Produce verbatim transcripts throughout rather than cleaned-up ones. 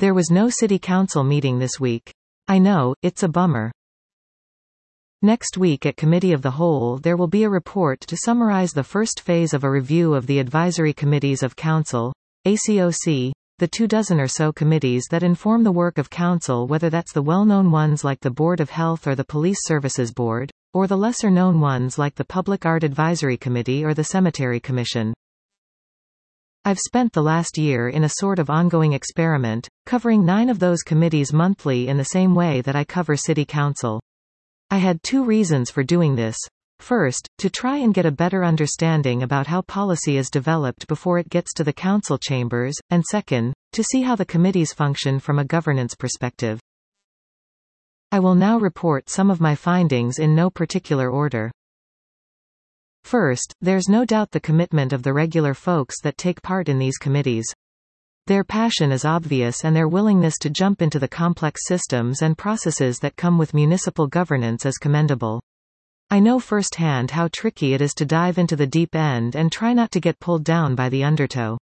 There was no city council meeting this week. I know, it's a bummer. Next week at Committee of the Whole there will be a report to summarize the first phase of a review of the advisory committees of Council, A C O C, the two dozen or so committees that inform the work of Council, whether that's the well-known ones like the Board of Health or the Police Services Board, or the lesser-known ones like the Public Art Advisory Committee or the Cemetery Commission. I've spent the last year in a sort of ongoing experiment, covering nine of those committees monthly in the same way that I cover City Council. I had two reasons for doing this. First, to try and get a better understanding about how policy is developed before it gets to the council chambers, and second, to see how the committees function from a governance perspective. I will now report some of my findings in no particular order. First, there's no doubt the commitment of the regular folks that take part in these committees. Their passion is obvious and their willingness to jump into the complex systems and processes that come with municipal governance is commendable. I know firsthand how tricky it is to dive into the deep end and try not to get pulled down by the undertow.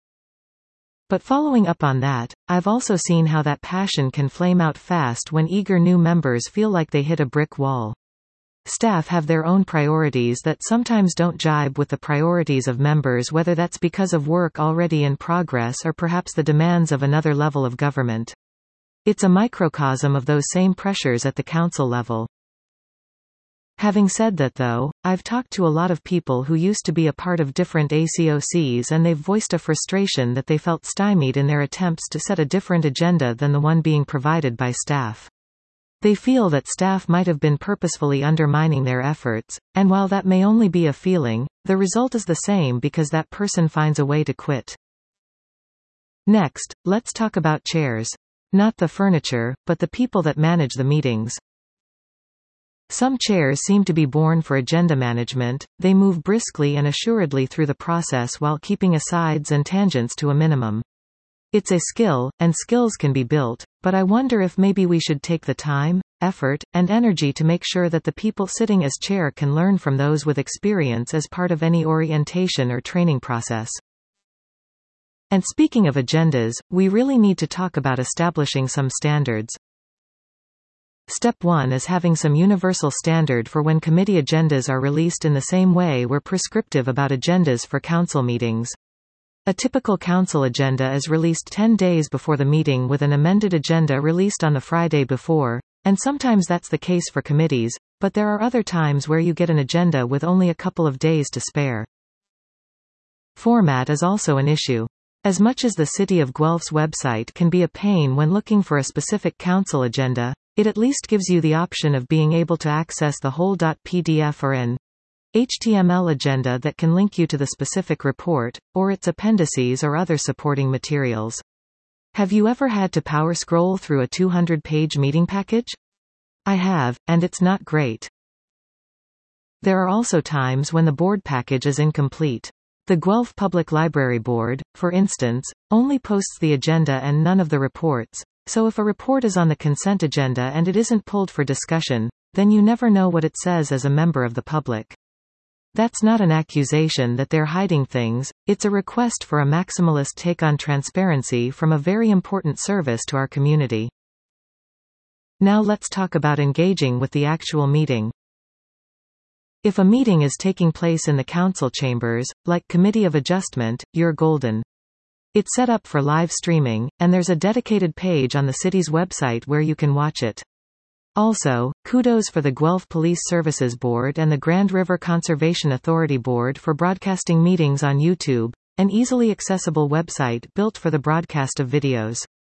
But following up on that, I've also seen how that passion can flame out fast when eager new members feel like they hit a brick wall. Staff have their own priorities that sometimes don't jibe with the priorities of members, whether that's because of work already in progress or perhaps the demands of another level of government. It's a microcosm of those same pressures at the council level. Having said that though, I've talked to a lot of people who used to be a part of different A C O Cs and they've voiced a frustration that they felt stymied in their attempts to set a different agenda than the one being provided by staff. They feel that staff might have been purposefully undermining their efforts, and while that may only be a feeling, the result is the same because that person finds a way to quit. Next, let's talk about chairs. Not the furniture, but the people that manage the meetings. Some chairs seem to be born for agenda management. They move briskly and assuredly through the process while keeping asides and tangents to a minimum. It's a skill, and skills can be built, but I wonder if maybe we should take the time, effort, and energy to make sure that the people sitting as chair can learn from those with experience as part of any orientation or training process. And speaking of agendas, we really need to talk about establishing some standards. Step one is having some universal standard for when committee agendas are released in the same way we're prescriptive about agendas for council meetings. A typical council agenda is released ten days before the meeting with an amended agenda released on the Friday before, and sometimes that's the case for committees, but there are other times where you get an agenda with only a couple of days to spare. Format is also an issue. As much as the City of Guelph's website can be a pain when looking for a specific council agenda, it at least gives you the option of being able to access the whole .P D F or an H T M L agenda that can link you to the specific report, or its appendices or other supporting materials. Have you ever had to power scroll through a two hundred page meeting package? I have, and it's not great. There are also times when the board package is incomplete. The Guelph Public Library Board, for instance, only posts the agenda and none of the reports, so if a report is on the consent agenda and it isn't pulled for discussion, then you never know what it says as a member of the public. That's not an accusation that they're hiding things, it's a request for a maximalist take on transparency from a very important service to our community. Now let's talk about engaging with the actual meeting. If a meeting is taking place in the council chambers, like Committee of Adjustment, you're golden. It's set up for live streaming, and there's a dedicated page on the city's website where you can watch it. Also, kudos for the Guelph Police Services Board and the Grand River Conservation Authority Board for broadcasting meetings on YouTube, an easily accessible website built for the broadcast of videos.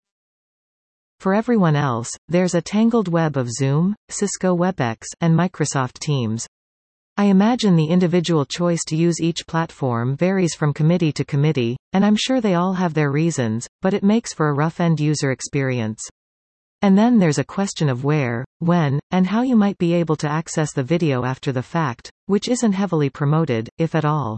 For everyone else, there's a tangled web of Zoom, Cisco WebEx, and Microsoft Teams. I imagine the individual choice to use each platform varies from committee to committee, and I'm sure they all have their reasons, but it makes for a rough end-user experience. And then there's a question of where, when, and how you might be able to access the video after the fact, which isn't heavily promoted, if at all.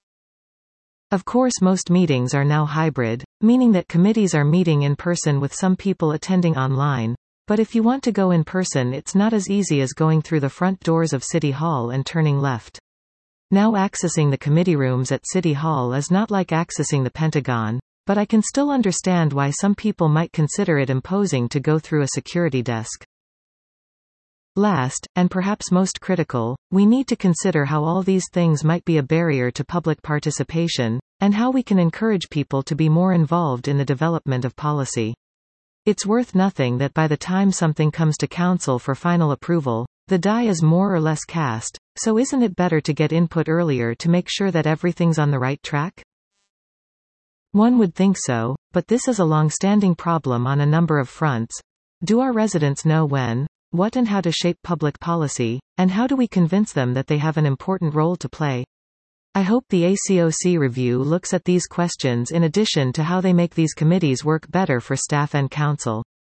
Of course, most meetings are now hybrid, meaning that committees are meeting in person with some people attending online. But if you want to go in person, it's not as easy as going through the front doors of City Hall and turning left. Now accessing the committee rooms at City Hall is not like accessing the Pentagon. but I can still understand why some people might consider it imposing to go through a security desk. Last, and perhaps most critical, we need to consider how all these things might be a barrier to public participation, and how we can encourage people to be more involved in the development of policy. It's worth nothing that by the time something comes to Council for final approval, the die is more or less cast, so isn't it better to get input earlier to make sure that everything's on the right track? One would think so, but this is a long-standing problem on a number of fronts. Do our residents know when, what and how to shape public policy, and how do we convince them that they have an important role to play? I hope the A C O C review looks at these questions in addition to how they make these committees work better for staff and council.